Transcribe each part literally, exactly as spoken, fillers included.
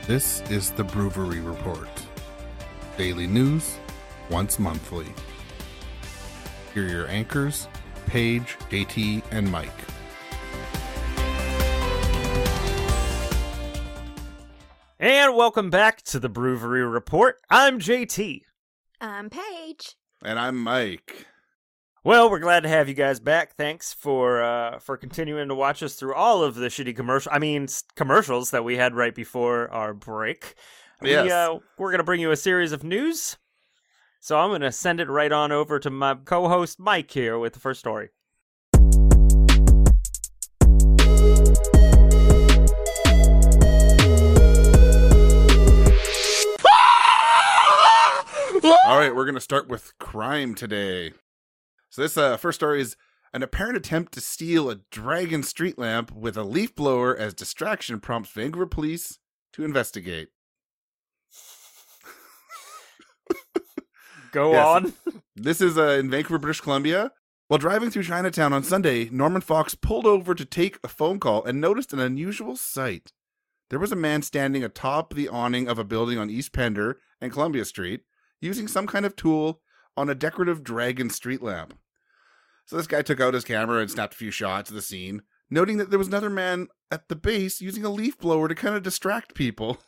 This is the Brewery Report. Daily news, once monthly. Here are your anchors, Paige, J T, and Mike. And welcome back to the Brewery Report. I'm J T. I'm Paige. And I'm Mike. Well, we're glad to have you guys back. Thanks for uh, for continuing to watch us through all of the shitty commercial. I mean, s- commercials that we had right before our break. Yes. We, uh, we're going to bring you a series of news. So I'm going to send it right on over to my co-host Mike here with the first story. All right, we're going to start with crime today. So this uh, first story is an apparent attempt to steal a Dragon street lamp with a leaf blower as distraction prompts Vancouver police to investigate. Go Yes. on. This is uh, in Vancouver, British Columbia. While driving through Chinatown on Sunday, Norman Fox pulled over to take a phone call and noticed an unusual sight. There was a man standing atop the awning of a building on East Pender and Columbia Street, using some kind of tool on a decorative dragon street lamp. So this guy took out his camera and snapped a few shots of the scene, noting that there was another man at the base using a leaf blower to kind of distract people.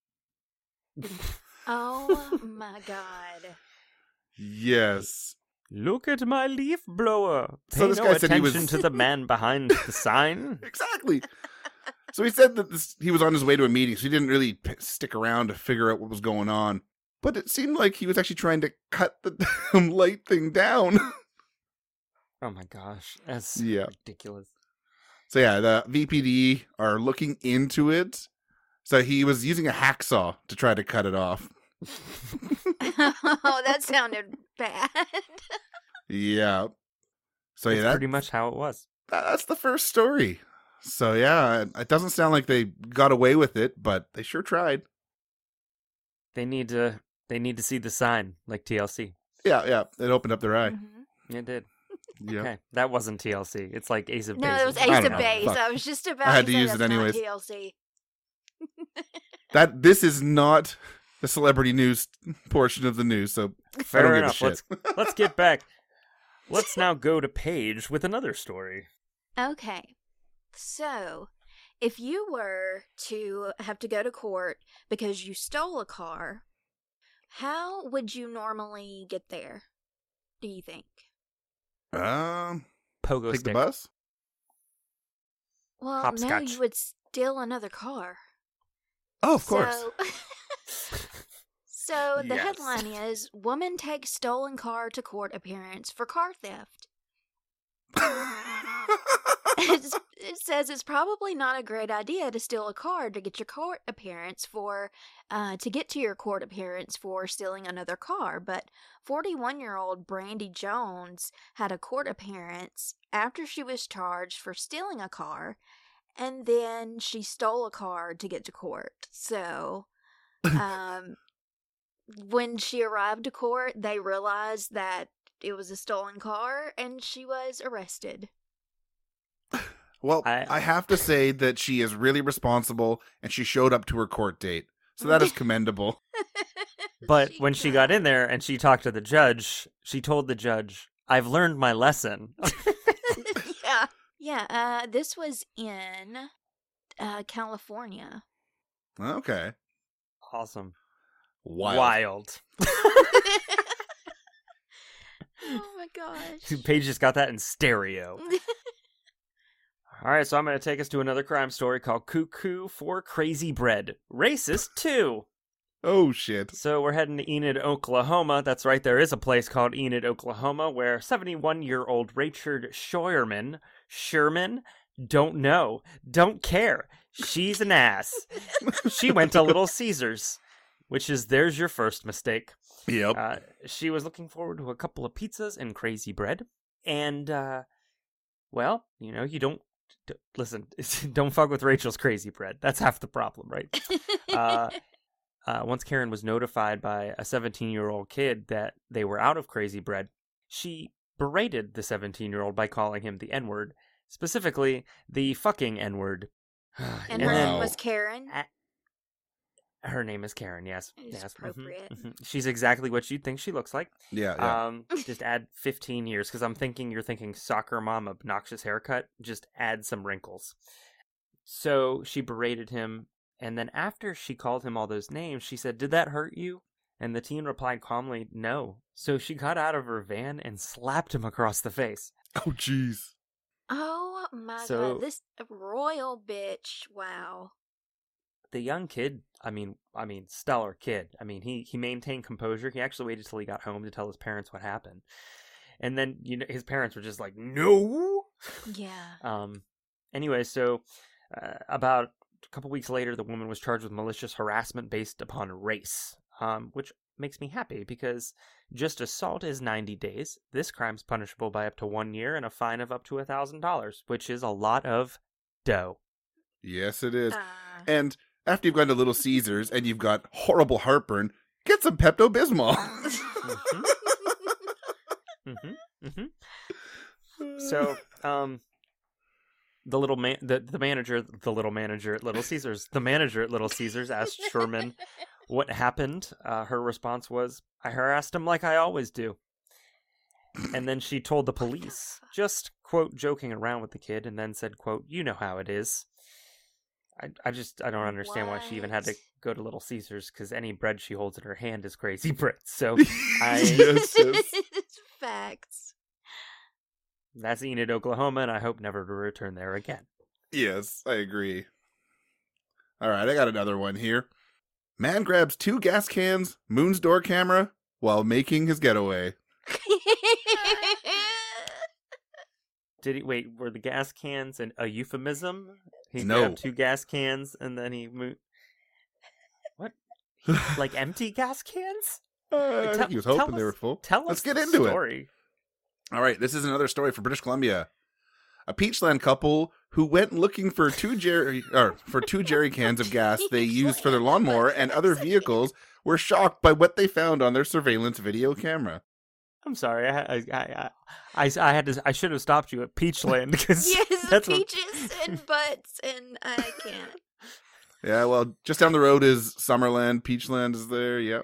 Oh my god. Yes. Look at my leaf blower. Pay So this no guy said he attention was- to the man behind the sign. Exactly. So he said that this, he was on his way to a meeting, so he didn't really p- stick around to figure out what was going on. But it seemed like he was actually trying to cut the damn light thing down. Oh my gosh, that's Yeah. ridiculous. So yeah, the V P D are looking into it. So he was using a hacksaw to try to cut it off. Oh, that sounded bad. Yeah. So yeah, That's that, pretty much how it was. that- that's the first story. So yeah, it, it doesn't sound like they got away with it, but they sure tried. They need to. They need to see the sign, like T L C. Yeah, yeah. It opened up their eye. Mhm. It did. Yeah. Okay, that wasn't T L C. It's like Ace of No, Base. it was I Ace don't of know. Base. Fuck. I was just about I had to to say use it that's not anyways. T L C. That this is not the celebrity news portion of the news, so I Fair don't enough. give a Let's shit. let's get back. Let's now go to Paige with another story. Okay. So, if you were to have to go to court because you stole a car, how would you normally get there, do you think? Um, Pogo take stick. the bus. Well, no, Hopscotch. you would steal another car. Oh, of course. So, so the Yes. headline is Woman Takes Stolen Car to Court Appearance for Car Theft. It's, it says it's probably not a great idea to steal a car to get your court appearance for, uh, to get to your court appearance for stealing another car. But forty-one-year-old Brandy Jones had a court appearance after she was charged for stealing a car, and then she stole a car to get to court. So, um, when she arrived to court, they realized that it was a stolen car, and she was arrested. Well, I- I, have to say that she is really responsible, and she showed up to her court date, so that is commendable. But when she got in there and she talked to the judge, she told the judge, "I've learned my lesson." yeah, yeah. Uh, this was in uh, California. Okay, Awesome. wild. Wild. Oh my gosh. Paige just got that in stereo. All right, so I'm going to take us to another crime story called Cuckoo for Crazy Bread. Racist too. Oh shit! So we're heading to Enid, Oklahoma. That's right, there is a place called Enid, Oklahoma, where seventy-one-year-old Rachel Sherman, Sherman, don't know, don't care. She's an ass. She went to Little Caesars, which is there's your first mistake. Yep. Uh, she was looking forward to a couple of pizzas and crazy bread. And, uh, well, you know, you don't, d- listen, don't fuck with Rachel's crazy bread. That's half the problem, right? uh, uh, once Karen was notified by a seventeen-year-old kid that they were out of crazy bread, she berated the seventeen-year-old by calling him the N-word, specifically the fucking N-word. And And her then- name was Karen. Her name is Karen, yes. It's yes. mhm, appropriate. mhm. She's exactly what you'd think she looks like. Yeah, yeah. Um, just add fifteen years, because I'm thinking you're thinking soccer mom, obnoxious haircut. Just add some wrinkles. So she berated him, and then after she called him all those names, she said, "Did that hurt you?" And the teen replied calmly, "No." So she got out of her van and slapped him across the face. Oh, jeez. Oh my So- god, this royal bitch. Wow. The young kid, I mean, I mean, stellar kid. I mean, he he maintained composure. He actually waited till he got home to tell his parents what happened. And then, you know, his parents were just like, "No." Yeah. Um. Anyway, so uh, about a couple weeks later, the woman was charged with malicious harassment based upon race, um, which makes me happy because just assault is ninety days. This crime's punishable by up to one year and a fine of up to a thousand dollars, which is a lot of dough. Yes, it is. Uh, And after you've gone to Little Caesars and you've got horrible heartburn, get some Pepto-Bismol. Mm-hmm. Mm-hmm. So, um, the little man, the, the manager, the little manager at Little Caesars, the manager at Little Caesars asked Sherman what happened. Uh, her response was, "I harassed him like I always do." And then she told the police, just, quote, joking around with the kid, and then said, quote, "You know how it is." I, I just, I don't understand why she even had to What? go to Little Caesars, because any bread she holds in her hand is crazy bread. So, I, Yes, yes. Facts. that's Enid, Oklahoma, and I hope never to return there again. Yes, I agree. All right, I got another one here. Man grabs two gas cans, moon's door camera, while making his getaway. Did he, wait, were the gas cans an, a euphemism? He No. grabbed two gas cans, and then he moved... What? Like empty gas cans? Uh, I tell- think he was tell hoping they us- were full. Tell Let's us get the into it. story. All right, this is another story for British Columbia. A Peachland couple who went looking for two jerry or for two jerry cans of gas they used for their lawnmower and other vehicles were shocked by what they found on their surveillance video camera. I'm sorry, I, I, I, I, I had to. I should have stopped you at Peachland because Yes, the that's what- peaches and butts, and I can't. Yeah, well, just down the road is Summerland. Peachland is there. Yep.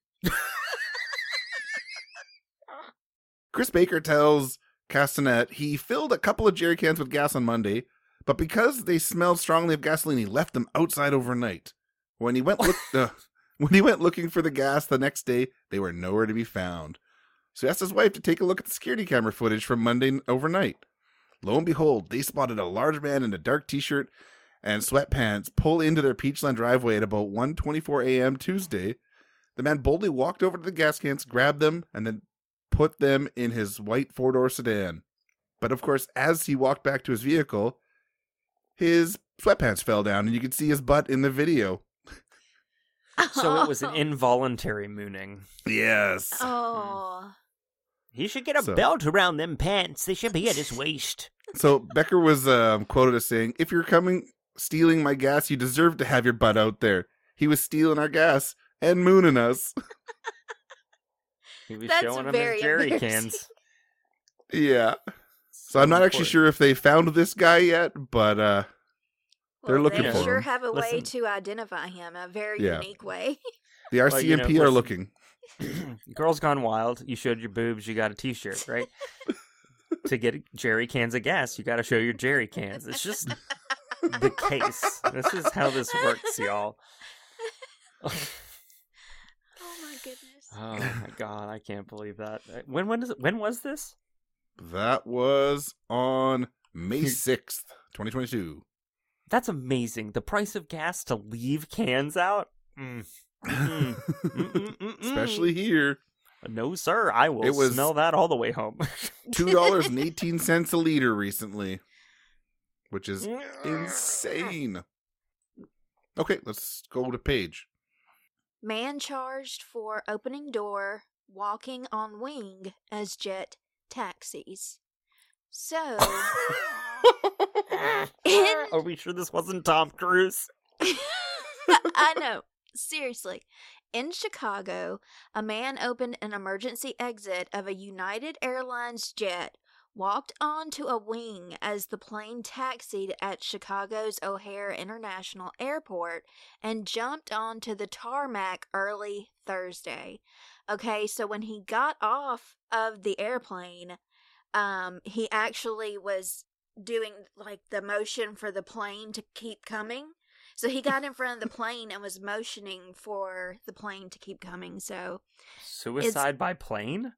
Chris Baker tells Castanet he filled a couple of jerry cans with gas on Monday, but because they smelled strongly of gasoline, he left them outside overnight. When he went look, uh, when he went looking for the gas the next day, they were nowhere to be found. So he asked his wife to take a look at the security camera footage from Monday overnight. Lo and behold, they spotted a large man in a dark t-shirt and sweatpants pull into their Peachland driveway at about one twenty-four a.m. Tuesday. The man boldly walked over to the gas cans, grabbed them, and then put them in his white four-door sedan. But of course, as he walked back to his vehicle, his sweatpants fell down, and you could see his butt in the video. So it was an involuntary mooning. Yes. Oh. He should get a So- belt around them pants. They should be at his waist. So Becker was um, quoted as saying, "If you're coming stealing my gas, you deserve to have your butt out there. He was stealing our gas and mooning us." He was That's showing him very his jerry embarrassing. cans. Yeah. So I'm not actually sure if they found this guy yet, but uh, They're Well, looking they for sure him. have a way Listen. to identify him, a very Yeah. unique way. the R C M P you know, are listen. looking. Girls Gone Wild, you showed your boobs, you got a t-shirt, right? To get jerry cans of gas, you got to show your jerry cans. It's just the case. This is how this works, y'all. Oh my goodness. Oh my god, I can't believe that. Uh, When when is it, when was this? That was on May sixth, twenty twenty-two. That's amazing. The price of gas to leave cans out? Mm. Mm. Mm, mm, mm, mm. Especially here. No, sir. I will It was- smell that all the way home. two dollars and eighteen cents a liter recently, which is insane. Okay, let's go to Paige. Man charged for opening door, walking on wing as jet taxis. So, in Are we sure this wasn't Tom Cruise? I know. Seriously. In Chicago, a man opened an emergency exit of a United Airlines jet walked onto a wing as the plane taxied at Chicago's O'Hare International Airport and jumped onto the tarmac early Thursday. Okay, so when he got off of the airplane, um, he actually was doing like the motion for the plane to keep coming. So he got in front of the plane and was motioning for the plane to keep coming. So Suicide by plane?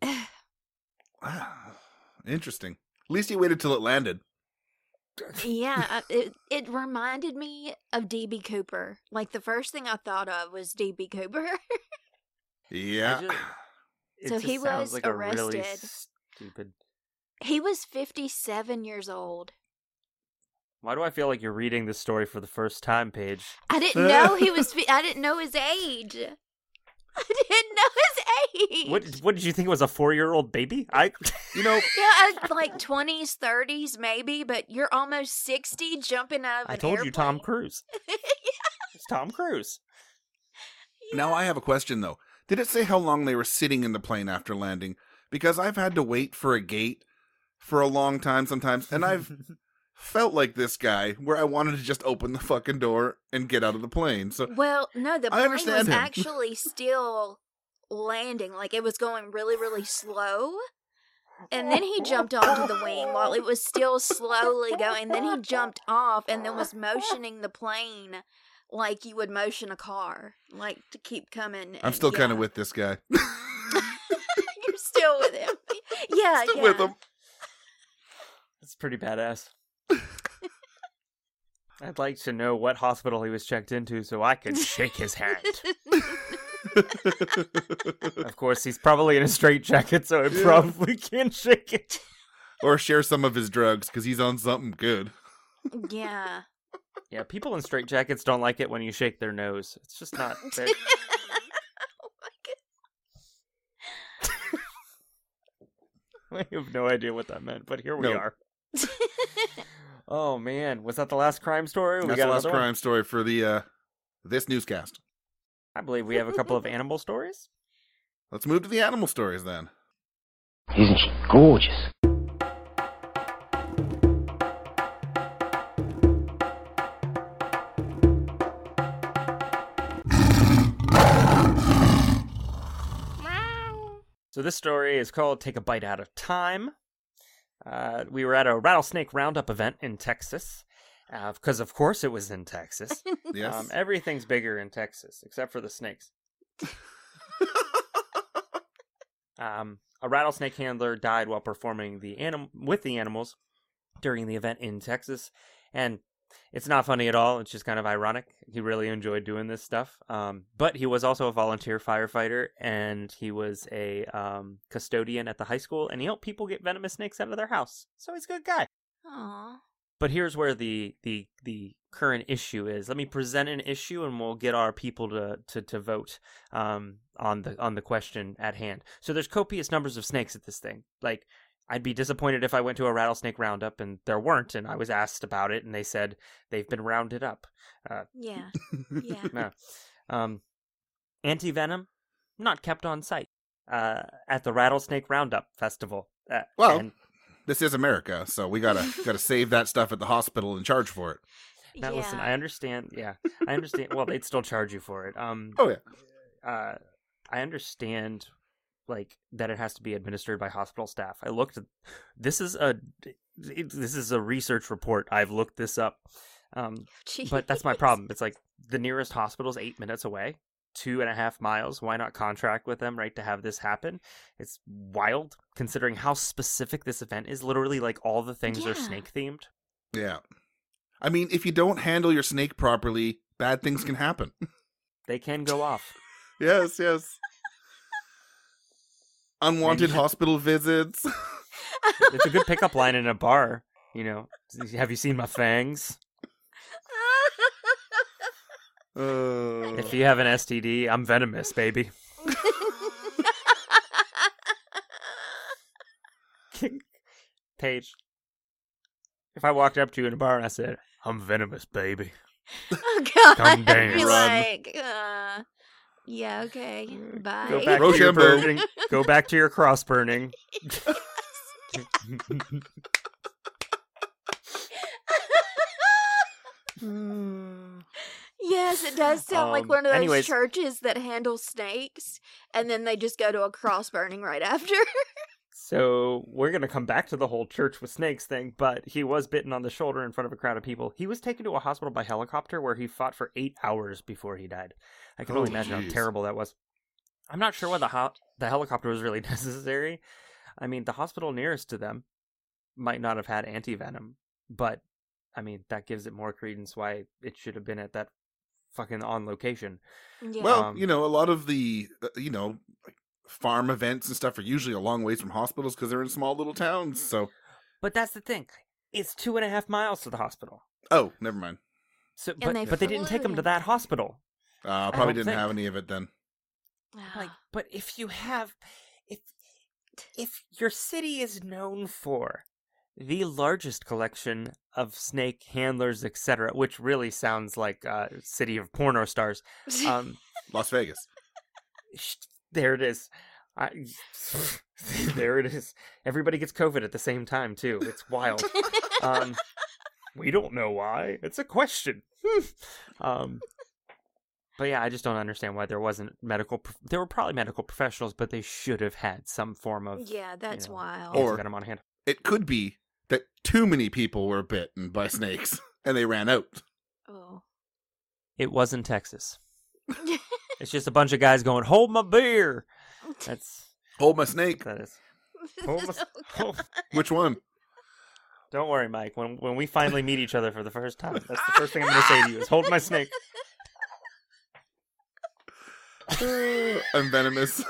Interesting. At least he waited till it landed. yeah, uh, it it reminded me of D B Cooper. Like the first thing I thought of was D B Cooper. Yeah. I just- it So just he sounds was like a really arrested. stupid. He was fifty-seven years old. Why do I feel like you're reading this story for the first time, Paige? I didn't know he was. fi- I didn't know his age. I didn't know his age. What What did you think it was, a four year old baby? I, You know, Yeah, uh, like twenties, thirties, maybe. But you're almost sixty, jumping out of I an told you, Tom airplane. Cruise. It's Tom Cruise. now I have a question, though. Did it say how long they were sitting in the plane after landing? Because I've had to wait for a gate for a long time sometimes, and I've felt like this guy where I wanted to just open the fucking door and get out of the plane. So Well, no, the I plane was understand him. actually still landing. Like it was going really, really slow. And then he jumped onto the wing while it was still slowly going. Then he jumped off and then was motioning the plane like you would motion a car, like to keep coming. I'm and- still kind of yeah. with this guy. You're still with him. Yeah, Still yeah. with him. It's pretty badass. I'd like to know what hospital he was checked into so I could shake his hand. Of course, he's probably in a straitjacket, so I Yeah. probably can't shake it. Or share some of his drugs because he's on something good. Yeah. Yeah, people in straitjackets don't like it when you shake their nose. It's just not. they're- Oh my I have no idea what that meant, but here we No. are. Oh man, was that the last crime story? We That's got the last another one? crime story for the uh, this newscast. I believe we have a couple of animal stories. Let's move to the animal stories then. Isn't she gorgeous? So this story is called Take a Bite Out of Time. Uh, we were at a rattlesnake roundup event in Texas, uh, because of course it was in Texas. Yes. Um, everything's bigger in Texas, except for the snakes. Um, a rattlesnake handler died while performing the anim- with the animals during the event in Texas, and it's not funny at all. It's just kind of ironic. He really enjoyed doing this stuff. Um, but he was also a volunteer firefighter, and he was a um, custodian at the high school, and he helped people get venomous snakes out of their house. So he's a good guy. Aw. But here's where the the the current issue is. Let me present an issue, and we'll get our people to to, to vote um, on the on the question at hand. So there's copious numbers of snakes at this thing. Like, I'd be disappointed if I went to a rattlesnake roundup and there weren't, and I was asked about it, and they said they've been rounded up. Uh, Yeah. Yeah. no. Um, anti-venom, not kept on site uh, at the Rattlesnake Roundup Festival. Uh, Well, and This is America, so we gotta gotta save that stuff at the hospital and charge for it. now yeah. listen, I understand. Yeah, I understand. Well, they'd still charge you for it. Um, Oh yeah. uh, I understand, like, that it has to be administered by hospital staff. I looked at this is a this is a research report. I've looked this up. Um, but that's my Jeez. problem. It's like the nearest hospital is eight minutes away, two and a half miles. Why not contract with them, right, to have this happen? It's wild, considering how specific this event is. Literally, like, all the things are Yeah. snake themed. Yeah. I mean, if you don't handle your snake properly, bad things can happen. They can go off. Yes, yes. Unwanted should- hospital visits. It's a good pickup line in a bar. You know, have you seen my fangs? Uh, If you have an S T D, I'm venomous, baby. Paige, if I walked up to you in a bar and I said, I'm venomous, baby. Oh God! Come down. I'd be Run. like, uh, yeah, okay, bye. Go back to your Rochambeau. burning. Go back to your cross burning. Yes, it does sound like Um, one of those anyways. churches that handle snakes, and then they just go to a cross burning right after. So we're going to come back to the whole church with snakes thing, but he was bitten on the shoulder in front of a crowd of people. He was taken to a hospital by helicopter where he fought for eight hours before he died. I can Oh, only imagine jeez. how terrible that was. I'm not sure why the ho- the helicopter was really necessary. I mean, the hospital nearest to them might not have had anti-venom, but, I mean, that gives it more credence why it should have been at that fucking on location. Yeah. Well, Um, you know, a lot of the, uh, you know, like farm events and stuff are usually a long ways from hospitals because they're in small little towns. So, But that's the thing. It's two and a half miles to the hospital. oh, never mind. So, And but, they but they didn't take him flew to him. that hospital. Uh, probably don't didn't think- have any of it then. Like, but if you have, if if your city is known for the largest collection of snake handlers, et cetera, which really sounds like a city of porno stars, um, Las Vegas. sh- there it is. I, there it is. Everybody gets COVID at the same time too. It's wild. Um, we don't know why. It's a question. um, but yeah, I just don't understand why there wasn't medical. Pro- there were probably medical professionals, but they should have had some form of yeah, that's know, wild. Or- antivenom on hand. It could be that too many people were bitten by snakes and they ran out. Oh. It was in Texas. It's just a bunch of guys going, "Hold my beer." That's Hold my snake. that is. Hold my, oh, Which one? don't worry, Mike. When when we finally meet each other for the first time, that's the first thing I'm going to say to you: is hold my snake. I'm venomous.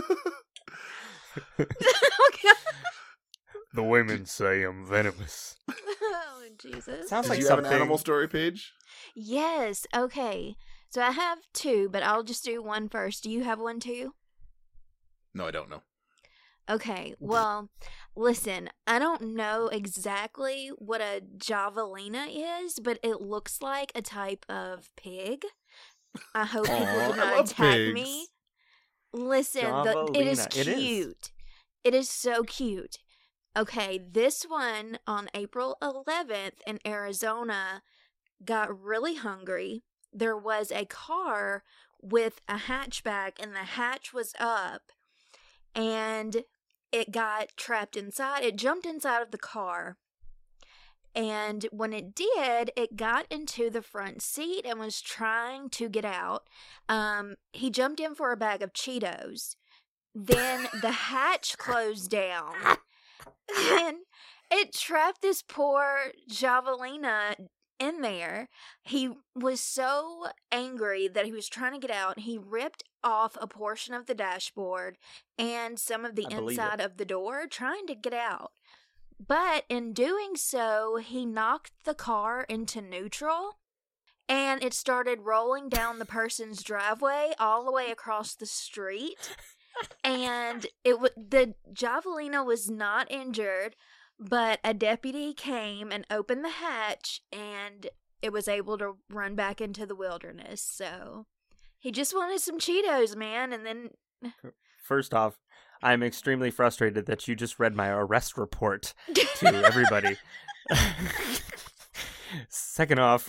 Okay. The women say I'm venomous. Oh, Jesus. Sounds Did like you have something. an animal story page? Yes, okay. So I have two, but I'll just do one first. Do you have one too? No, I don't know. Okay, well, listen, I don't know exactly what a javelina is, but it looks like a type of pig. I hope people Aw, do I not love attack pigs. me. Listen, the, it is Javelina, it is. cute. It is so cute. Okay, this one on April eleventh in Arizona got really hungry. There was a car with a hatchback, and the hatch was up, and it got trapped inside. It jumped inside of the car. And when it did, it got into the front seat and was trying to get out. Um, he jumped in for a bag of Cheetos. Then the hatch closed down. And it trapped this poor javelina in there. He was so angry that he was trying to get out. He ripped off a portion of the dashboard and some of the I believe inside it. of the door trying to get out. But in doing so, he knocked the car into neutral, and it started rolling down the person's driveway all the way across the street. And it w- the javelina was not injured, but a deputy came and opened the hatch, and it was able to run back into the wilderness. So he just wanted some Cheetos, man, and then First off, I'm extremely frustrated that you just read my arrest report to everybody. Second off,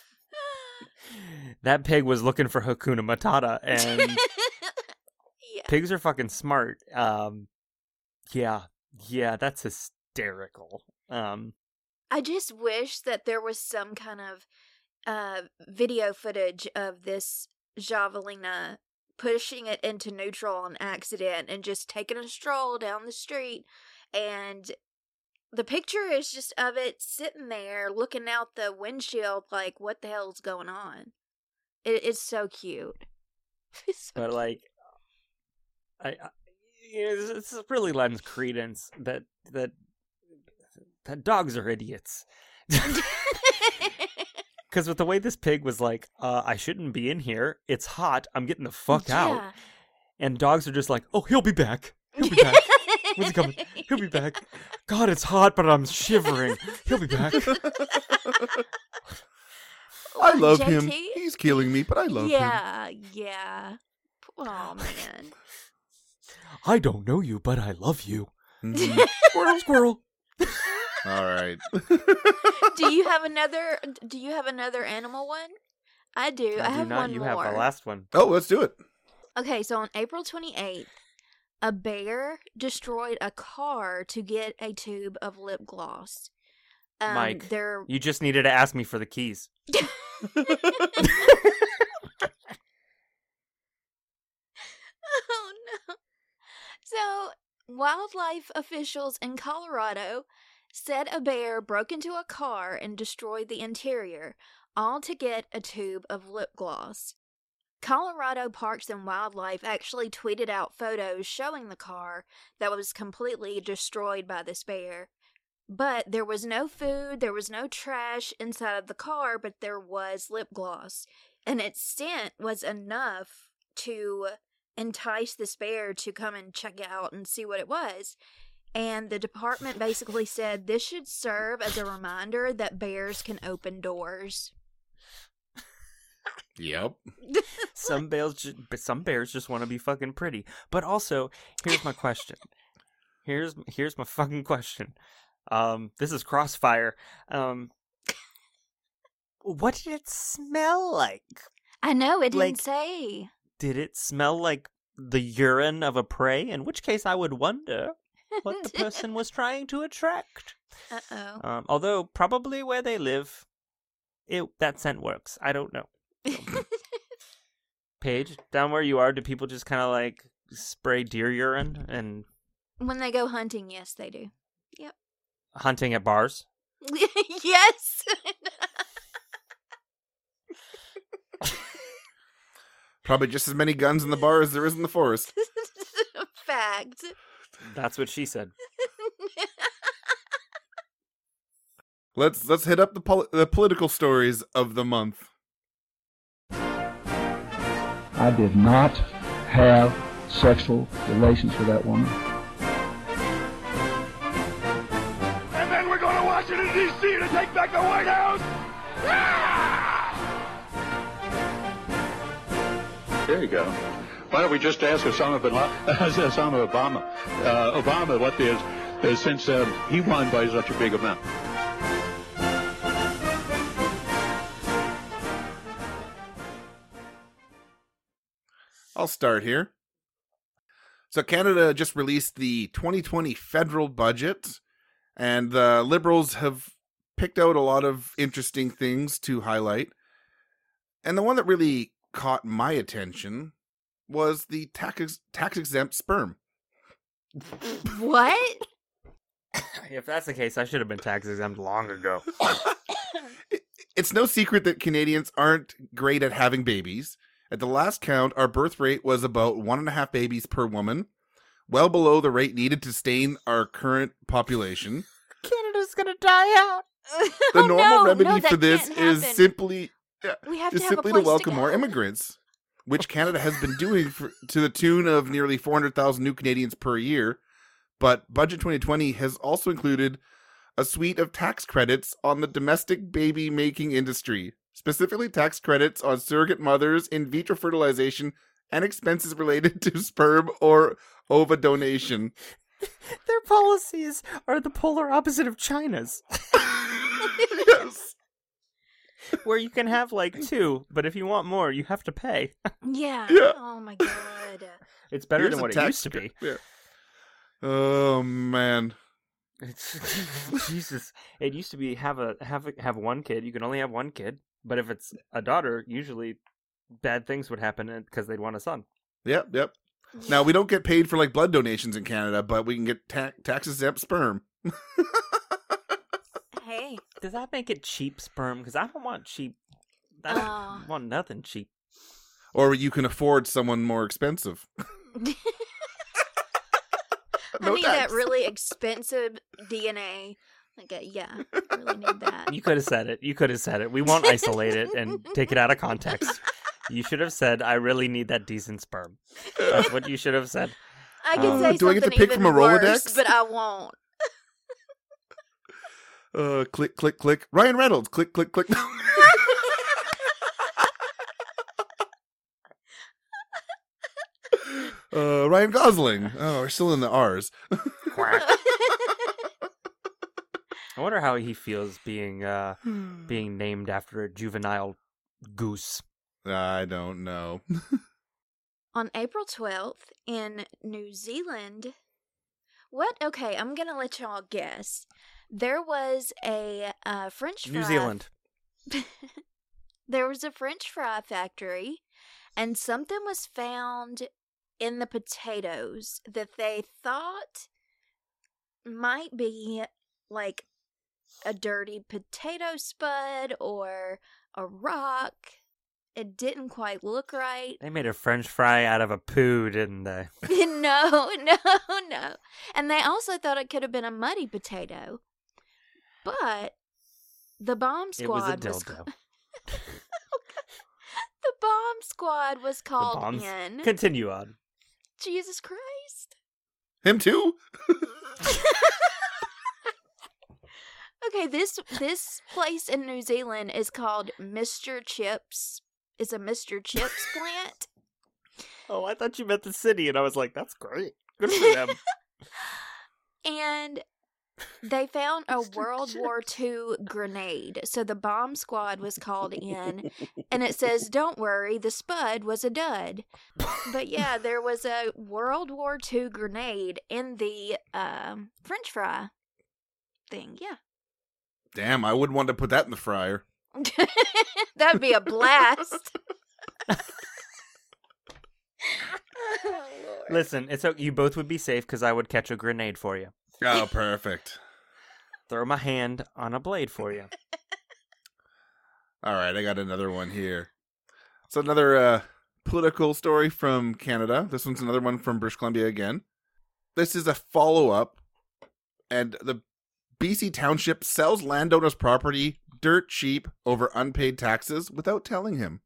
that pig was looking for Hakuna Matata, and yeah. pigs are fucking smart. Um, yeah, yeah, that's hysterical. Um, I just wish that there was some kind of uh, video footage of this javelina pushing it into neutral on accident and just taking a stroll down the street, and the picture is just of it sitting there looking out the windshield like, what the hell's going on? It, it's so cute. It's so but like, I, I it this really lends credence that that that dogs are idiots. cute. Because with the way this pig was like, uh, I shouldn't be in here. It's hot. I'm getting the fuck out. Yeah. And dogs are just like, oh, he'll be back. He'll be back. When's he coming? He'll be back. God, it's hot, but I'm shivering. He'll be back. I Well, love J him. T? He's killing me, but I love him. yeah, yeah. Oh man. I don't know you, but I love you. Mhm. Squirrel, squirrel. All right. Do you have another? Do you have another animal one? I do. I, I have do not. one You more. have the last one. Oh, let's do it. Okay, so on April twenty-eighth, a bear destroyed a car to get a tube of lip gloss. Um, Mike, there... you just needed to ask me for the keys. Oh no. So, wildlife officials in Colorado said a bear broke into a car and destroyed the interior, all to get a tube of lip gloss. Colorado Parks and Wildlife actually tweeted out photos showing the car that was completely destroyed by this bear. But there was no food, there was no trash inside of the car, but there was lip gloss. And its scent was enough to entice this bear to come and check it out and see what it was. And the department basically said this should serve as a reminder that bears can open doors. Yep. Some bears, ju- but some bears just want to be fucking pretty. But also, here's my question. Here's here's my fucking question. Um, this is Crossfire. Um, what did it smell like? I know, it didn't Like- say. Did it smell like the urine of a prey? In which case, I would wonder what the person was trying to attract. Uh-oh. Um, although probably where they live, it that scent works. I don't know. Paige, down where you are, do people just kind of like spray deer urine and When they go hunting, yes, they do. hunting at bars? Yes! Probably just as many guns in the bar as there is in the forest. Fact. That's what she said. Let's let's hit up the pol- the political stories of the month. I did not have sexual relations with that woman. And then we're going to Washington, D C to take back the White House! There you go. Why don't we just ask Osama bin Laden, Osama Obama, uh, Obama what is, is since uh, he won by such a big amount. I'll start here. So Canada just released the twenty twenty federal budget, and the Liberals have picked out a lot of interesting things to highlight. And the one that really caught my attention was the tax tax exempt sperm. What? If that's the case, I should have been tax exempt long ago. It- It's no secret that Canadians aren't great at having babies. At the last count, our birth rate was about one and a half babies per woman, well below the rate needed to sustain our current population. Canada's gonna die out. The Oh, normal no, remedy no, for that this can't is happen. simply yeah, We have is to have a simply to place to welcome more go. immigrants, which Canada has been doing for, to the tune of nearly four hundred thousand new Canadians per year. But Budget twenty twenty has also included a suite of tax credits on the domestic baby making industry, specifically tax credits on surrogate mothers, in vitro fertilization, and expenses related to sperm or ova donation. Their policies are the polar opposite of China's, Yes. where you can have like two, but if you want more, you have to pay. Yeah. Yeah. Oh my god. It's better Here's than a what it tax used to be. cre- yeah. Oh man. It's Jesus. It used to be have a have a, have one kid. You can only have one kid, but if it's a daughter, usually bad things would happen because they'd want a son. Yep, yep. Now we don't get paid for like blood donations in Canada, but we can get ta- tax exempt sperm. Hey. Does that make it cheap sperm? Because I don't want cheap. I don't Oh. want nothing cheap. Or you can afford someone more expensive. I No need tax. that really expensive D N A. Like, a, yeah, I really need that. You could have said it. You could have said it. We won't isolate it and take it out of context. You should have said, "I really need that decent sperm." That's what you should have said. I could Um, say do I get to something pick even from a worse, Rolodex? but I won't. Uh, click, click, click. Ryan Reynolds. Click, click, click. uh, Ryan Gosling. Oh, we're still in the R's. quack. I wonder how he feels being uh, being named after a juvenile goose. I don't know. On April twelfth in New Zealand, what? Okay, I'm going to let y'all guess. There was a uh, French fry. New Zealand. There was a French fry factory, and something was found in the potatoes that they thought might be like a dirty potato spud or a rock. It didn't quite look right. They made a French fry out of a poo, didn't they? no, no, no. And they also thought it could have been a muddy potato. But the bomb It was a squad was, dildo. the bomb squad was The called bombs- in. Continue on. Jesus Christ. Him too? Okay, this this place in New Zealand is called Mister Chips. It's a Mister Chips plant. Oh, I thought you meant the city, and I was like, that's great. Good for them. And they found a World War Two grenade. So the bomb squad was called in, and it says, "Don't worry, the spud was a dud." But yeah, there was a World War Two grenade in the um, French fry thing. Yeah. Damn, I wouldn't want to put that in the fryer. That'd be a blast. Oh, Lord. Listen, it's okay. You both would be safe because I would catch a grenade for you. Oh, perfect. Throw my hand on a blade for you. All right, I got another one here. So another uh, political story from Canada. This one's another one from British Columbia again. This is a follow-up, and the B C Township sells landowner's property dirt cheap over unpaid taxes without telling him.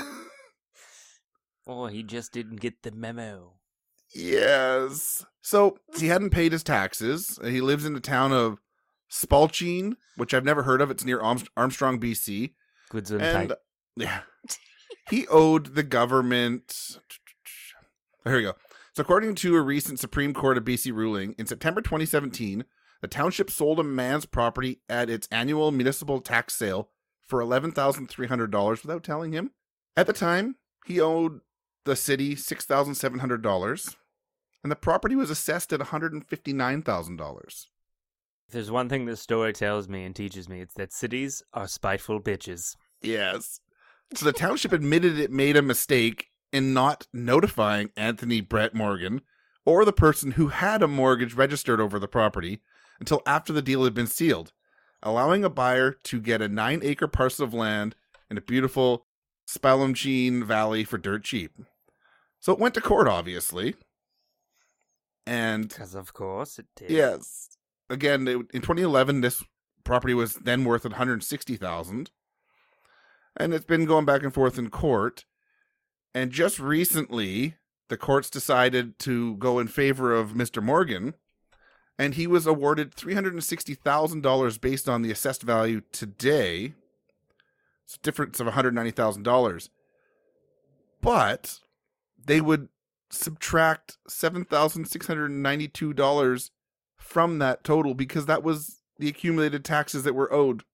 Oh, he just didn't get the memo. Yes. So he hadn't paid his taxes. He lives in the town of Spalcheen, which I've never heard of. It's near Arms- Armstrong, B C. Good and And tight. yeah, he owed the government. Here we go. So according to a recent Supreme Court of B C ruling, in September twenty seventeen, the township sold a man's property at its annual municipal tax sale for eleven thousand three hundred dollars without telling him. At the time, he owed the city six thousand seven hundred dollars, and the property was assessed at one hundred fifty-nine thousand dollars. If there's one thing this story tells me and teaches me, it's that cities are spiteful bitches. Yes. So the township admitted it made a mistake in not notifying Anthony Brett Morgan or the person who had a mortgage registered over the property until after the deal had been sealed, allowing a buyer to get a nine-acre parcel of land in a beautiful Spalcheen Valley for dirt cheap. So it went to court, obviously. And Because of course it did. yes, again, it, in twenty eleven, this property was then worth one hundred sixty thousand dollars. And it's been going back and forth in court. And just recently, the courts decided to go in favor of Mister Morgan, and he was awarded three hundred sixty thousand dollars based on the assessed value today. It's a difference of one hundred ninety thousand dollars. But they would subtract seven thousand six hundred ninety-two dollars from that total because that was the accumulated taxes that were owed.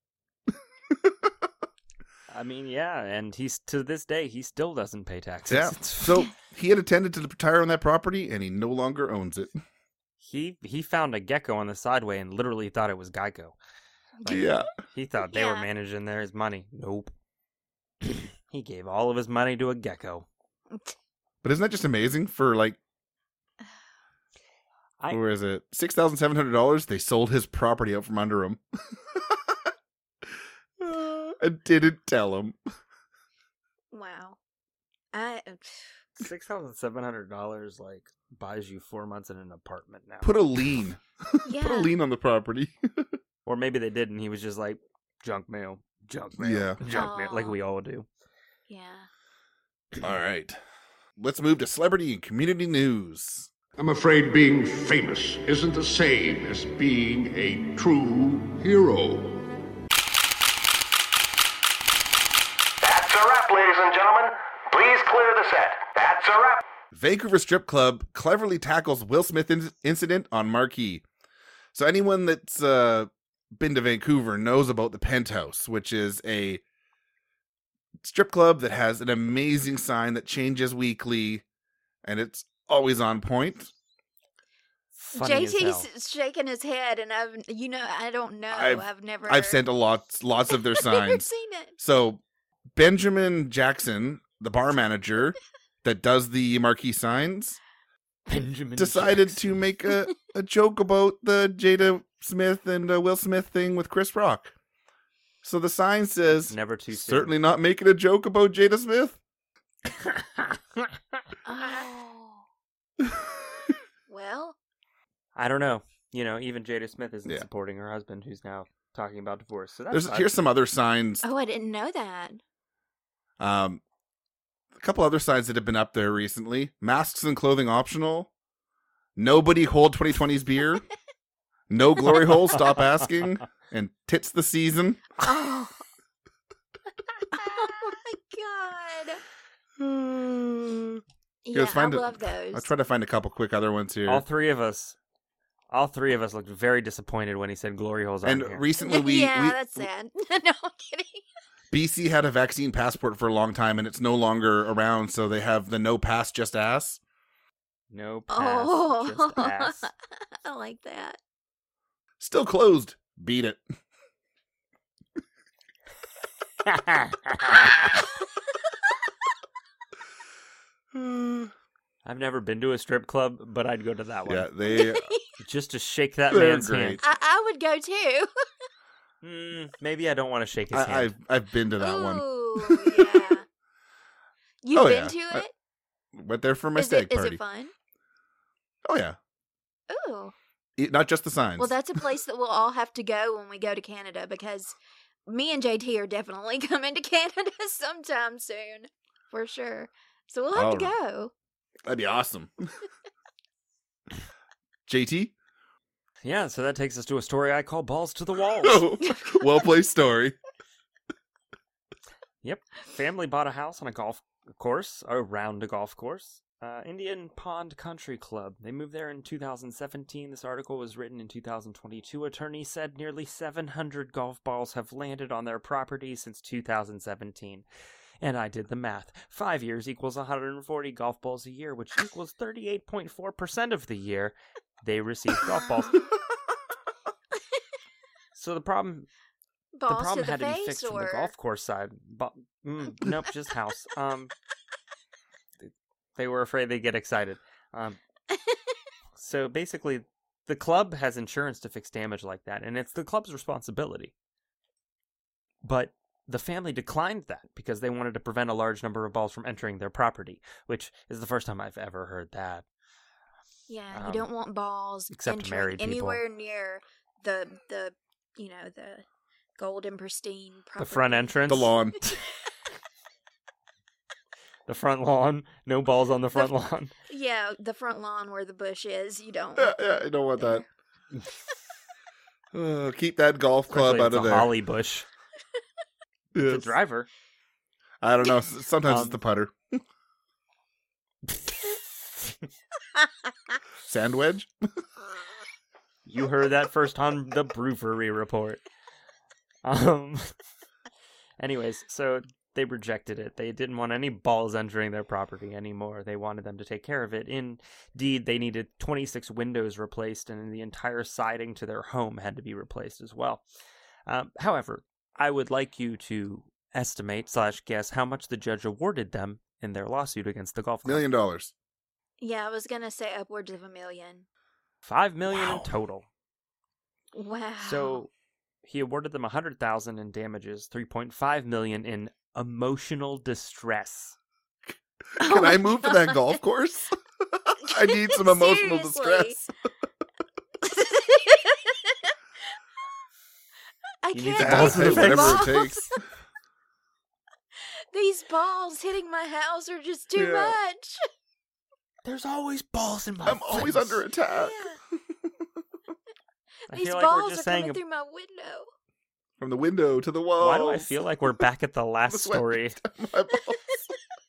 I mean, yeah, and he's to this day, he still doesn't pay taxes. Yeah. So he had attended to retire on that property, and he no longer owns it. He he found a gecko on the sideway and literally thought it was Geico. Like, Yeah. He thought they were Yeah. managing their his money. Nope. He gave all of his money to a gecko. But isn't that just amazing? For like, I- where is it? six thousand seven hundred dollars. They sold his property out from under him. Uh, and didn't tell him. Wow. I Six thousand seven hundred dollars like buys you four months in an apartment now. Put a lien. yeah. Put a lien on the property. Or maybe they didn't. He was just like junk mail, junk mail, Yeah. junk mail, like Aw. we all do. Yeah. All right. Let's move to celebrity and community news. I'm afraid being famous isn't the same as being a true hero. That's a wrap, ladies and gentlemen. Please clear the set. That's a wrap. Vancouver strip club cleverly tackles Will Smith in- incident on marquee. So anyone that's uh, been to Vancouver knows about the Penthouse, which is a strip club that has an amazing sign that changes weekly, and it's always on point. Funny as hell. J T's shaking his head, and I've, you know, I don't know. I've- I've, never. I've sent a lot, lots of their I've never signs. seen it. So Benjamin Jackson, the bar manager that does the marquee signs, Benjamin decided Jackson. to make a, a joke about the Jada Smith and uh, Will Smith thing with Chris Rock. So the sign says, Never too soon. certainly not making a joke about Jada Smith. Oh. Well, I don't know. You know, even Jada Smith isn't Yeah. supporting her husband, who's now talking about divorce. So that's There's fine. Here's some other signs. oh, I didn't know that. Um, a couple other signs that have been up there recently. Masks and clothing optional. Nobody hold twenty twenty's beer. No glory hole, stop asking. And tits the season. Oh. Oh my god. Yeah, let's find I it. love those. I'll try to find a couple quick other ones here. All three of us, all three of us looked very disappointed when he said glory holes and aren't here. recently we, yeah, we that's sad. no, I'm kidding. B C had a vaccine passport for a long time and it's no longer around, so they have the no pass, just ass. No pass, Oh, just ass. I like that. Still closed. Beat it. I've never been to a strip club, but I'd go to that one. Yeah, they Just to shake that They're man's hand. great. I, I would go too. Mm, maybe I don't want to shake his I, hand. I've I've been to that one. Ooh, yeah. You've Oh, been yeah. to I- it? Went there for my Is stag it, is party. it fun? Oh yeah, Ooh. E- not just the signs. Well, that's a place that we'll all have to go when we go to Canada because me and J T are definitely coming to Canada sometime soon, for sure. So we'll have to All go. That'd be awesome. J T. Yeah, so that takes us to a story I call Balls to the Walls. Oh, well placed story. Yep. Family bought a house on a golf course, around a golf course. Uh, Indian Pond Country Club. They moved there in two thousand seventeen. This article was written in two thousand twenty-two. Attorney said nearly seven hundred golf balls have landed on their property since two thousand seventeen. And I did the math. Five years equals one hundred forty golf balls a year, which equals thirty-eight point four percent of the year they received golf balls. So the problem Balls the problem to the had to be face, fixed or... from the golf course side. But mm, nope, just house. Um, they- they were afraid they'd get excited. Um, so basically, the club has insurance to fix damage like that, and it's the club's responsibility. But the family declined that because they wanted to prevent a large number of balls from entering their property, which is the first time I've ever heard that. Yeah, Um, you don't want balls except entering married people. anywhere near the the you know the golden pristine property. The front entrance, The lawn. the front lawn, no balls on the front lawn. Yeah, the front lawn where the bush is. You don't. Yeah, want yeah, them I don't want that. there. Uh, keep that golf club Especially out if of it's a there. holly bush. The Yes. driver. I don't know. s- Sometimes Um, it's the putter. Sand wedge. You heard that first on the Brewery Report. Um. Anyways, so they rejected it. They didn't want any balls entering their property anymore. They wanted them to take care of it. Indeed, they needed twenty-six windows replaced, and the entire siding to their home had to be replaced as well. Um, however, I would like you to estimate slash guess how much the judge awarded them in their lawsuit against the golf club. Million dollars. Yeah, I was gonna say upwards of a million. Five million Wow. in total. Wow. So he awarded them a hundred thousand in damages, three point five million in emotional distress. Oh Can I my move to that God. golf course? I need some emotional Seriously. distress. I You need can't some balls take in the these face. Whatever it balls. takes. These balls hitting my house are just too Yeah. much. There's always balls in my I'm always face. under attack. Yeah. I These feel like we're balls just are saying. coming through my window. From the window to the wall. Why do I feel like we're back at the last The sweat story? My balls.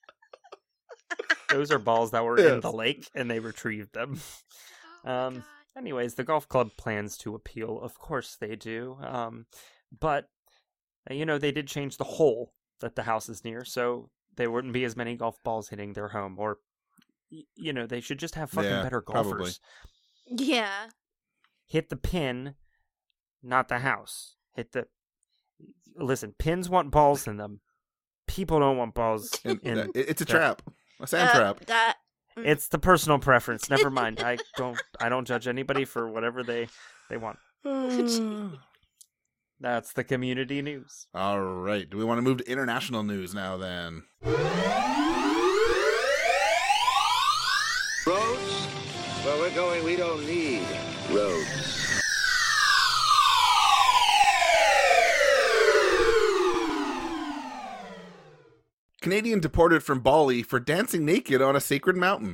Those are balls that were in Yes. the lake, and they retrieved them. Oh my Um, God. Anyways, the golf club plans to appeal. Of course they do. Um, but, you know, they did change the hole that the house is near, so there wouldn't be as many golf balls hitting their home. Or, y- you know, they should just have fucking Yeah, better probably. golfers. Yeah. Hit the pin, not the house. Hit the... Listen, pins want balls in them. People don't want balls And, in... uh, it- it's a that- trap. A sand Uh, trap. That. It's the personal preference. Never mind. I don't. I don't judge anybody for whatever they they want. That's the community news. All right. Do we want to move to international news now then? Roads? Where we're going, we don't need roads. Canadian deported from Bali for dancing naked on a sacred mountain.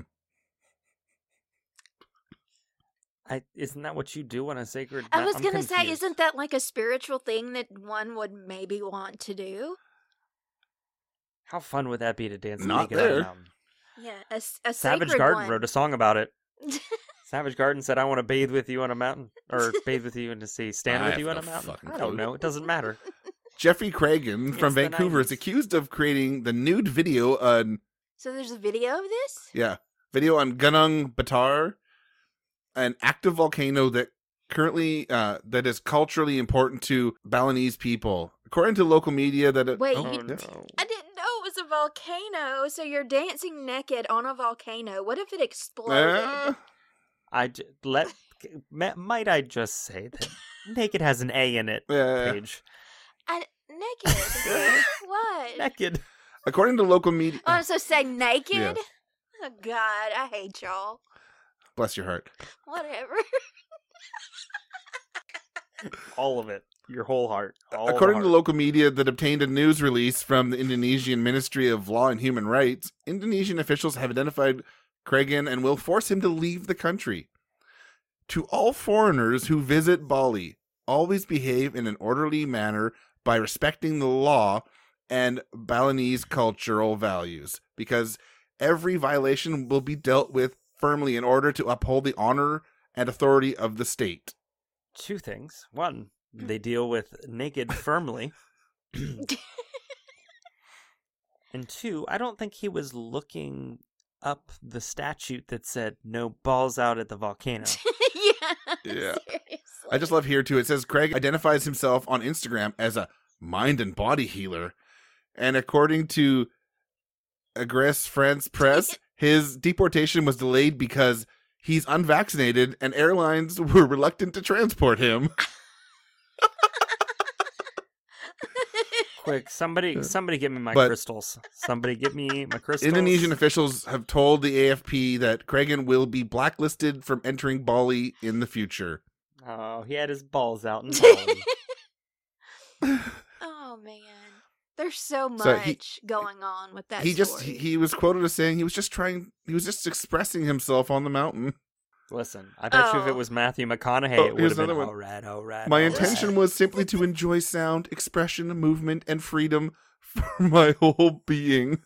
I isn't that what you do on a sacred? I ma- was I'm gonna say, confused. isn't that like a spiritual thing that one would maybe want to do? How fun would that be to dance Not naked on there. a mountain? Yeah, a, s- a Savage sacred Garden one. wrote a song about it. Savage Garden said, "I want to bathe with you on a mountain, or bathe with you in the sea, stand I with have you on no a mountain." fucking I don't clue. know. It doesn't matter. Jeffrey Cragen from It's the Vancouver is nineties. accused of creating the nude video on, So there's a video of this? yeah, video on Gunung Batar, an active volcano that currently, uh, that is culturally important to Balinese people. According to local media that it, Wait, Oh you- no. I didn't know it was a volcano. So you're dancing naked on a volcano. What if it exploded? Uh, I j- let. ma- Might I just say that naked has an A in it? Yeah. Paige. I, naked? What? Naked. according to local media, Oh, so say naked? Yeah. Oh, God, I hate y'all. bless your heart. Whatever. All of it. Your whole heart. All According the to heart. local media that obtained a news release from the Indonesian Ministry of Law and Human Rights, Indonesian officials have identified Cragen and will force him to leave the country. To all foreigners who visit Bali, always behave in an orderly manner by respecting the law and Balinese cultural values, because every violation will be dealt with firmly in order to uphold the honor and authority of the state. Two things. One, they deal with naked firmly. And two, I don't think he was looking up the statute that said no balls out at the volcano. yeah. Yeah. Seriously. I just love here too. It says Craig identifies himself on Instagram as a mind and body healer. And according to Agres France Press, his deportation was delayed because he's unvaccinated and airlines were reluctant to transport him. Quick, somebody somebody give me my But- crystals. Somebody give me my crystals. Indonesian officials have told the A F P that Cragen will be blacklisted from entering Bali in the future. Oh, he had his balls out in Bali. Oh, man. There's so much So he- going on with that he just story. he, he was quoted as saying he was just trying he was just expressing himself on the mountain. Listen, I bet you if Oh. it was Matthew McConaughey, Oh, it would here's have been another one. all right, all right. My all intention right. was simply to enjoy sound, expression, movement, and freedom for my whole being.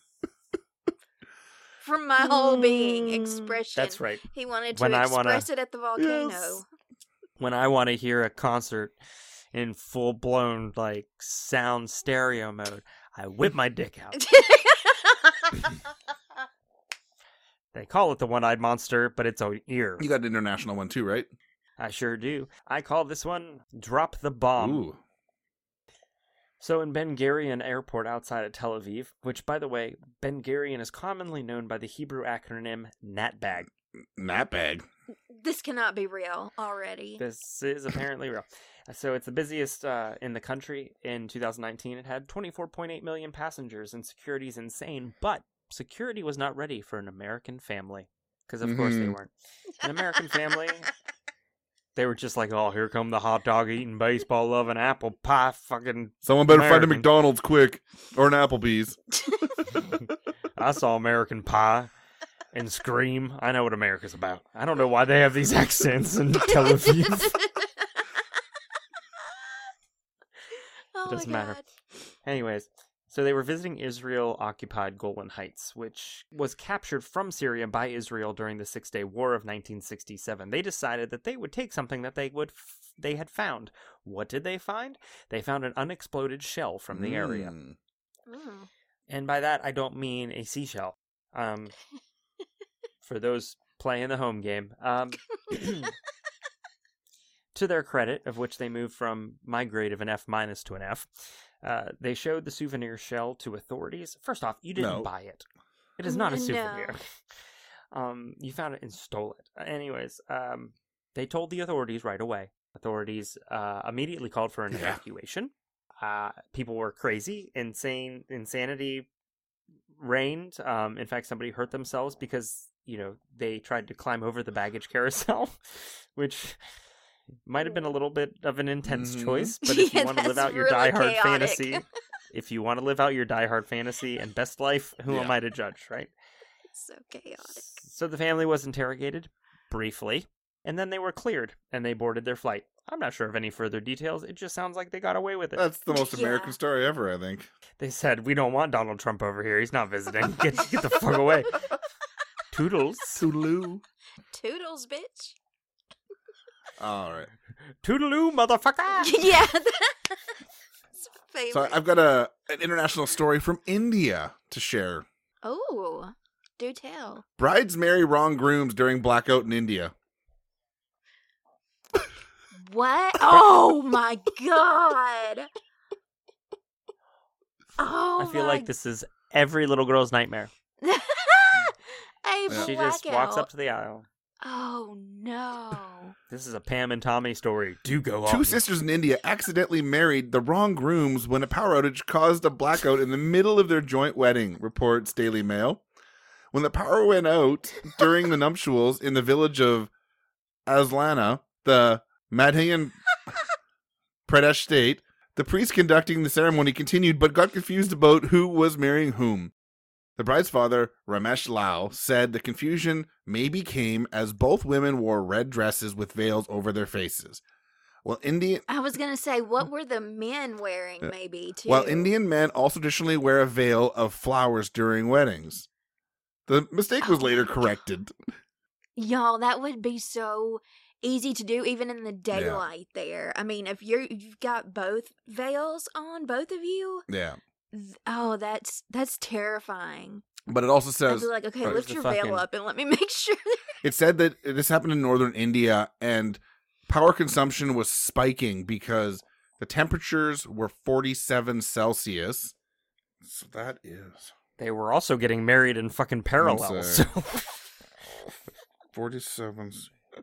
From my whole being, expression. That's right. He wanted to When I wanna- express it at the volcano. Yes. When I want to hear a concert in full blown like sound stereo mode, I whip my dick out. They call it the one-eyed monster, but it's an ear. You got an international one too, right? I sure do. I call this one Drop the Bomb. Ooh. So in Ben Gurion Airport outside of Tel Aviv, which, by the way, Ben Gurion is commonly known by the Hebrew acronym NATBAG. Nat bag. This cannot be real already. This is apparently real. So it's the busiest uh, in the country in two thousand nineteen. It had twenty-four point eight million passengers, and security is insane. But security was not ready for an American family, because of course they Mhm. weren't. An American family, they were just like, "Oh, here come the hot dog eating, baseball loving, apple pie fucking." Someone better find a American. McDonald's quick or an Applebee's. I saw American Pie and Scream. I know what America's about. I don't know why they have these accents in Tel Aviv. Oh Doesn't my matter. God. Anyways, So they were visiting Israel-occupied Golan Heights, which was captured from Syria by Israel during the Six-Day War of nineteen sixty-seven. They decided that they would take something that they would f- they had found. What did they find? They found an unexploded shell from the Mm. area. Mm. And by that, I don't mean a seashell. Um, for those playing the home game. Um, to their credit, of which they moved from my grade of an F minus to an F, uh, they showed the souvenir shell to authorities. First off, you didn't No. buy it. It is not a No. souvenir. Um, you found it and stole it. Anyways, um, they told the authorities right away. Authorities uh, immediately called for an Yeah. evacuation. Uh, people were crazy, insane, insanity reigned. Um, in fact, somebody hurt themselves because, you know, they tried to climb over the baggage carousel, which might have been a little bit of an intense Mhm. choice. But if Yeah, you want to live that's out your really diehard chaotic. fantasy, if you want to live out your diehard fantasy and best life, who am Yeah. I to judge, right? It's so chaotic. So the family was interrogated briefly, and then they were cleared, and they boarded their flight. I'm not sure of any further details. It just sounds like they got away with it. That's the most Yeah. American story ever, I think. They said, we don't want Donald Trump over here. He's not visiting. Get, get the fuck away. Toodles. Toodaloo. Toodles, bitch. All right. Toodaloo, motherfucker. Yeah. That's my favorite. So I've got a an international story from India to share. Oh, do tell. Brides marry wrong grooms during blackout in India. What? Oh my god. Oh, I feel my like this is every little girl's nightmare. a Yeah. She just walks up to the aisle. Oh no. This is a Pam and Tommy story. Do go on. Two sisters in India accidentally married the wrong grooms when a power outage caused a blackout in the middle of their joint wedding, reports Daily Mail. When the power went out during the nuptials in the village of Aslana, the Madhyan Pradesh state, the priest conducting the ceremony continued but got confused about who was marrying whom. The bride's father, Ramesh Lal, said the confusion maybe came as both women wore red dresses with veils over their faces. Well, Indian I was gonna say, what were the men wearing? Uh, Maybe too. while Indian men also traditionally wear a veil of flowers during weddings. The mistake was Oh later my God. corrected. Y'all, that would be so easy to do, even in the daylight. There, I mean, if you're you've got both veils on, both of you. Yeah. th- Oh, that's that's terrifying. But it also I'd says be like, okay, Right. lift The your fucking- veil up and let me make sure. it said that this happened in northern India and power consumption was spiking because the temperatures were forty-seven Celsius. So that is They were also getting married in fucking parallel. say. So. forty-seven.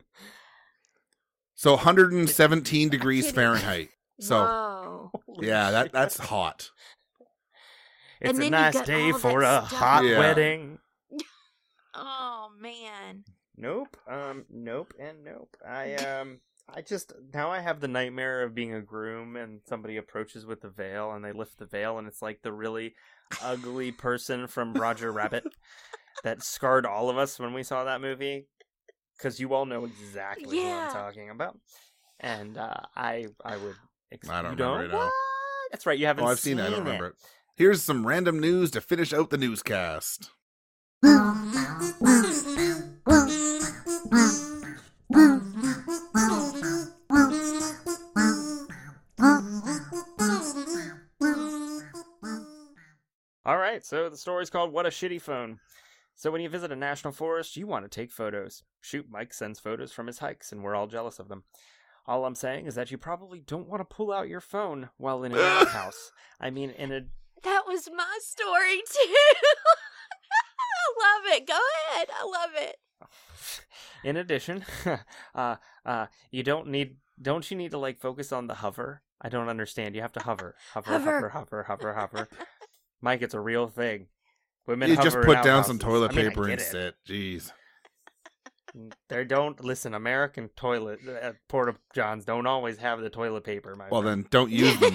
So one hundred seventeen degrees kidding. Fahrenheit. So Whoa. yeah, that that's hot. It's And a then you've nice got day all for that a stuff. hot Yeah. wedding. Oh man. Nope. Um. Nope. And nope. I um. I just now I have the nightmare of being a groom and somebody approaches with the veil and they lift the veil and it's like the really ugly person from Roger Rabbit that scarred all of us when we saw that movie, because you all know exactly who Yeah. I'm talking about. And uh, I I would. Ex- I don't you remember it now. What? That's right. You haven't. Oh, I've seen it. I don't it. remember it. Here's some random news to finish out the newscast. All right, so the story's called What a Shitty Phone. So when you visit a national forest, you want to take photos. Shoot Mike sends photos from his hikes, and we're all jealous of them. All I'm saying is that you probably don't want to pull out your phone while in an outhouse. I mean, in a... That was my story too. I love it. Go ahead. I love it. In addition, uh, uh, you don't need... Don't you need to, like, focus on the hover? I don't understand. You have to hover. Hover, Hover. hover, hover, hover, hover. Mike, it's a real thing. Women You hover just in put down some outhouses. toilet I mean, I paper get and it. sit. Jeez. They don't listen. American toilet uh, porta johns don't always have the toilet paper. My Well, friend. then don't use them.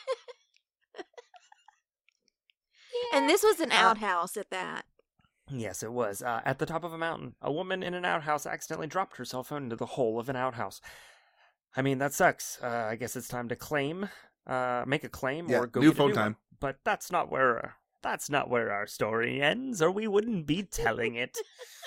And this was an Uh, outhouse at that. Yes, it was uh, at the top of a mountain. A woman in an outhouse accidentally dropped her cell phone into the hole of an outhouse. I mean, that sucks. Uh, I guess it's time to claim, uh, make a claim Yeah, or go new get a phone new time. one. but that's not where that's not where our story ends, or we wouldn't be telling it.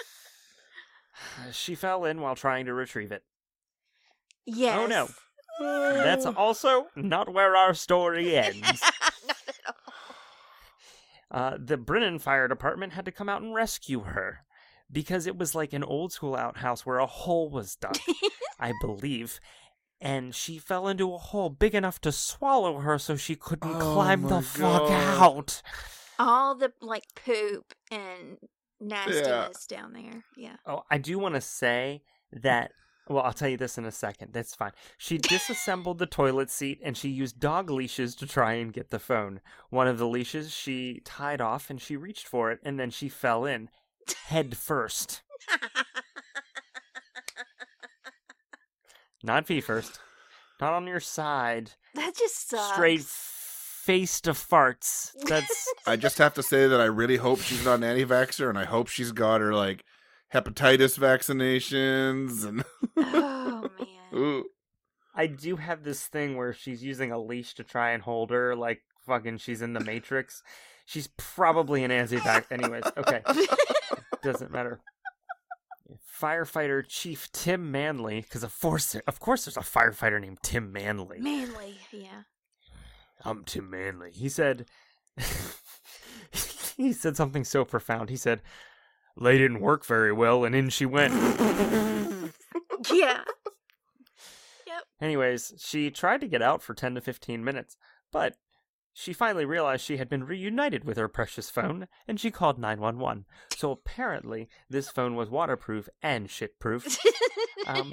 She fell in while trying to retrieve it. Yes. Oh no. That's also not where our story ends. Not at all. Uh, the Brennan Fire Department had to come out and rescue her because it was like an old school outhouse where a hole was dug, I believe. And she fell into a hole big enough to swallow her so she couldn't Oh climb my the fuck God. out. All the, like, poop and nastiness down there. Yeah. Oh, I do want to say that, well, I'll tell you this in a second. That's fine. She disassembled the toilet seat and she used dog leashes to try and get the phone. One of the leashes she tied off and she reached for it and then she fell in, head first. Not feet first. Not on your side. That just sucks. Straight face to farts. That's I just have to say that I really hope she's not an anti-vaxxer, and I hope she's got her, like, hepatitis vaccinations. And Oh, man. Ooh. I do have this thing where she's using a leash to try and hold her like fucking she's in the Matrix. She's probably an anti-vax. Anyways, okay. Doesn't matter. Firefighter Chief Tim Manley, because of course, of course there's a firefighter named Tim Manley. Manly, yeah. I'm Tim Manley. He said, he said something so profound. He said, "Lay didn't work very well, and in she went." Yeah. Anyways, she tried to get out for ten to fifteen minutes, but she finally realized she had been reunited with her precious phone, and she called nine one one. So apparently, this phone was waterproof and shitproof. Um,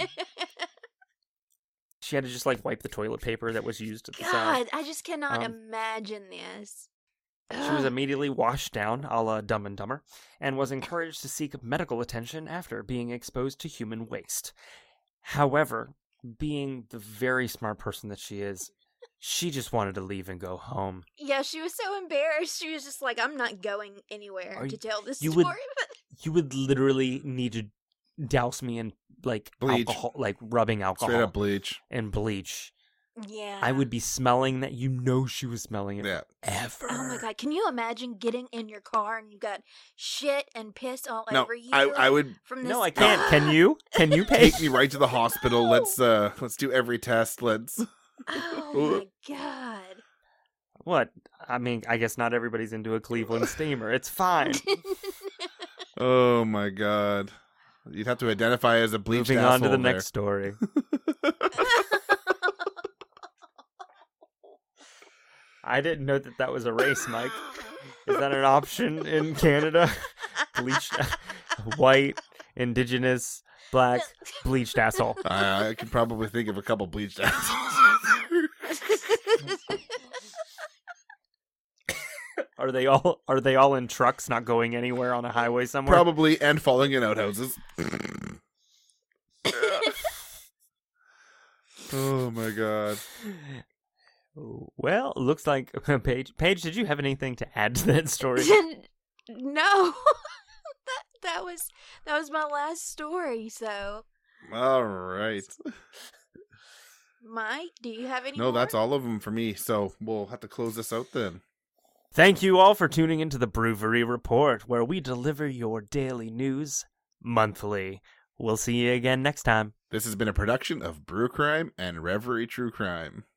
she had to just, like, wipe the toilet paper that was used at the God, side. I just cannot Um, imagine this. She was immediately washed down, a la Dumb and Dumber, and was encouraged to seek medical attention after being exposed to human waste. However, being the very smart person that she is, she just wanted to leave and go home. Yeah, she was so embarrassed. She was just like, I'm not going anywhere Are to you- tell this you story. would- You would literally need to douse me in, like, Bleach. alcohol, like rubbing alcohol Straight up bleach. and bleach. Yeah. I would be smelling that. You know she was smelling it Yeah. ever. Oh my God. Can you imagine getting in your car and you got shit and piss all No, over you? I, I would From this... No, I can't. Can you? Can you pay? take me right to the hospital. Let's uh, let's do every test. Let's. Oh my God. What? I mean, I guess not everybody's into a Cleveland steamer. It's fine. Oh my God. You'd have to identify as a bleached Moving on to the asshole there. next story. I didn't know that that was a race, Mike. Is that an option in Canada? Bleached, white, indigenous, black, bleached asshole. I, I could probably think of a couple bleached assholes. Are they all? Are they all in trucks, not going anywhere on a highway somewhere? Probably, and falling in outhouses. Oh my God. Well, looks like Paige. Paige, did you have anything to add to that story? No. that that was that was my last story, so All right. Mike, do you have any No, more? that's all of them for me. So we'll have to close this out then. Thank you all for tuning into the Brewery Report, where we deliver your daily news monthly. We'll see you again next time. This has been a production of Brew Crime and Reverie True Crime.